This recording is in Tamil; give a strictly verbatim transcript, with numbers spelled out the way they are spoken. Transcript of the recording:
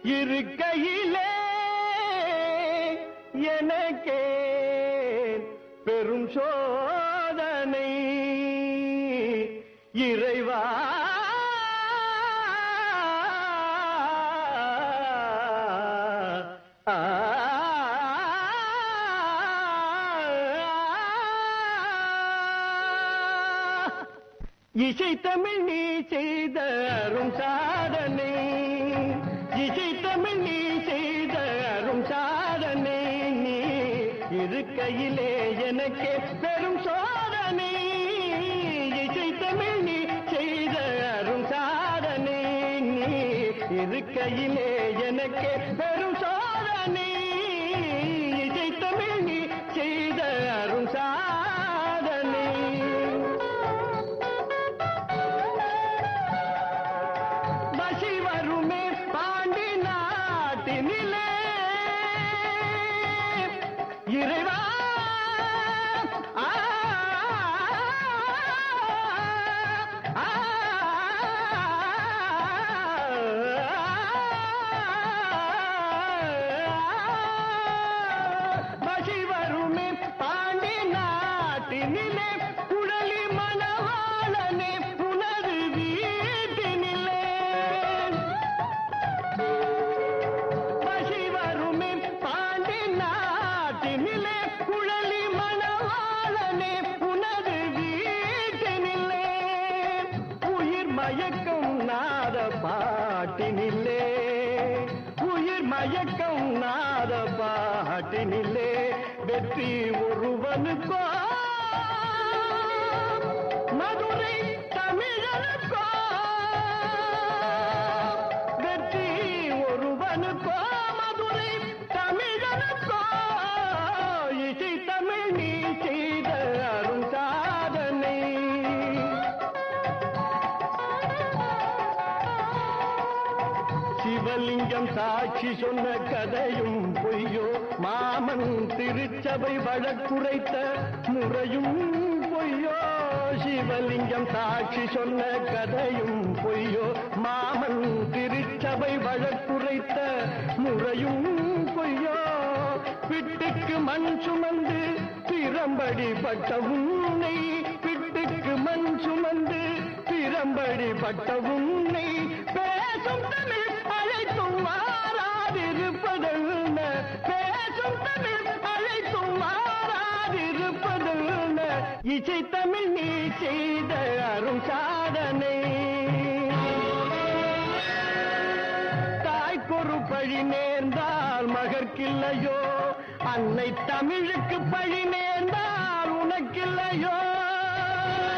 இருக்கையிலே எனக்கே பெரும் சோதனை இறைவா இசை தமிழ் நீ செய்த அரும் சாதனை இசை தமிழ் நீ செய்த அரும் சாதனை நீ இருக்கையிலே எனக்கே பெரும் சோதனை இசை தமிழ் நீ செய்த அரும் சாதனை நீ இருக்கையிலே எனக்கே பெரும் சோதனை இசை தமிழ் நீ செய்த அரும் சாதனை இறைவா பசி வருமே பாண்டி நாட்டினிலே குழலி மணவாளனே புனது வீட்டினிலே பசி வருமே பாண்டி நாட்டினிலே குழலி மணவாளனே புனது வீட்டினிலே உயிர் மயக்கம் நாத பாட்டினிலே உயிர் மயக்கம் நாத பாட்டினிலே வெற்றி ஒருவனுக்கோ மதுரை தமிழனுக்கோ வெற்றி ஒருவனுக்கோ மதுரை தமிழனுக்கோ இசை தமிழ் நீ செய்த அரும் சாதனை சிவலிங்கம் சாட்சி சொன்ன கதையும் பொய்யோ மாமன் திருச்சபை வழக்குரைத்த முறையும் பொய்யோ சிவலிங்கம் சாட்சி சொன்ன கதையும் பொய்யோ மாமன் திருச்சபை வழக்குரைத்த முறையும் பொய்யோ பிட்டுக்கு மண் சுமந்து பிரம்படி பட்ட உன்னை பிட்டுக்கு மண் சுமந்து பிரம்படி பட்ட உன்னை பேசும் தமிழ் அழைத்தும் மாறாதிருப்பதென்ன பேசும் தமிழ் அழைத்தும் மாறாதிருப்பதென்ன இசை தமிழ் நீ செய்த அரும் சாதனை தாய்க்கொரு பழி நேர்ந்தால் மகற்கில்லையோ அன்னை தமிழுக்கு பழி நேர்ந்தால் உனக்கில்லையோ